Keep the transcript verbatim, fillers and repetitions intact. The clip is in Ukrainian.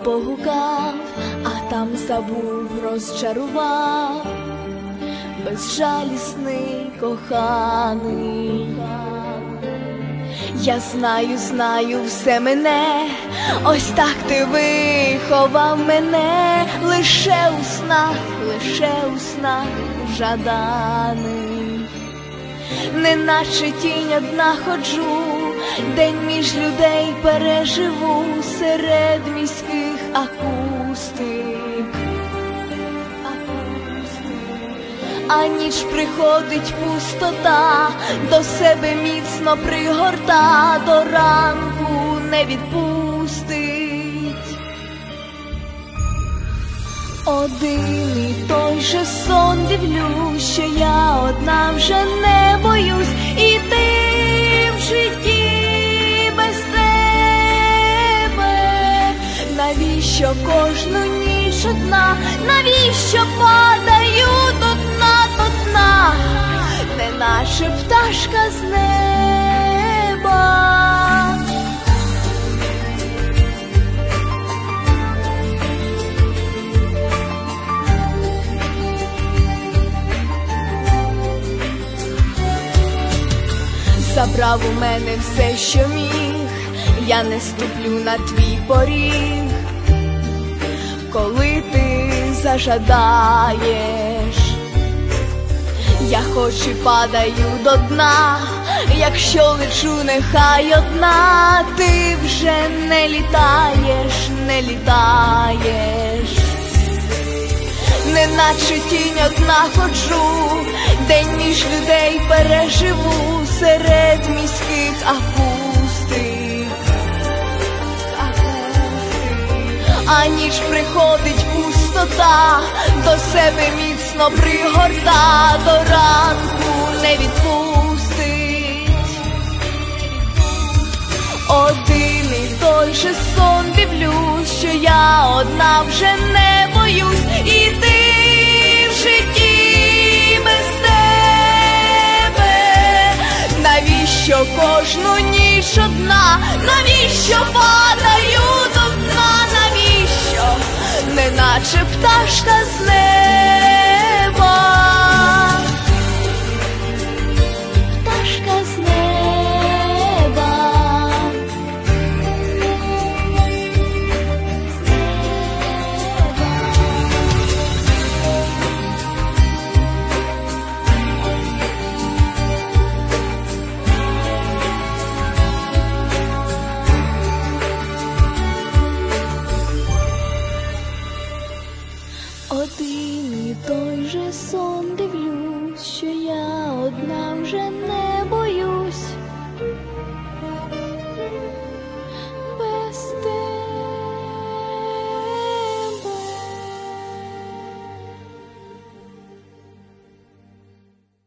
погукав, а там забув, розчарував, безжалісний коханий. Я знаю, знаю, все мене, ось так ти виховав мене, лише у снах, лише у снах жаданий. Неначе тінь одна ходжу, день між людей переживу, серед міських акустик. А ніч приходить пустота, до себе міцно пригорта, до ранку не відпустить. Один і той же сон дивлюсь, що я одна вже не боюсь іти в житті без тебе. Навіщо кожну ніч одна, навіщо падаю до дна, до дна, неначе пташка з неба. Забрав у мене все, що міг, я не ступлю на твій поріг. Коли ти зажадаєш, я хоч і падаю до дна, якщо лечу, нехай одна, ти вже не літаєш, не літаєш. Неначе тінь одна ходжу, день між людей переживу, серед міських акустик. А ніч приходить пустота, до себе міцно пригорта, до ранку не відпустить. Один і той же сон дивлюсь, що я одна вже не боюсь іти в житті без тебе. Навіщо кожну ніч одна, навіщо падаю до дна, навіщо, неначе пташка з неба.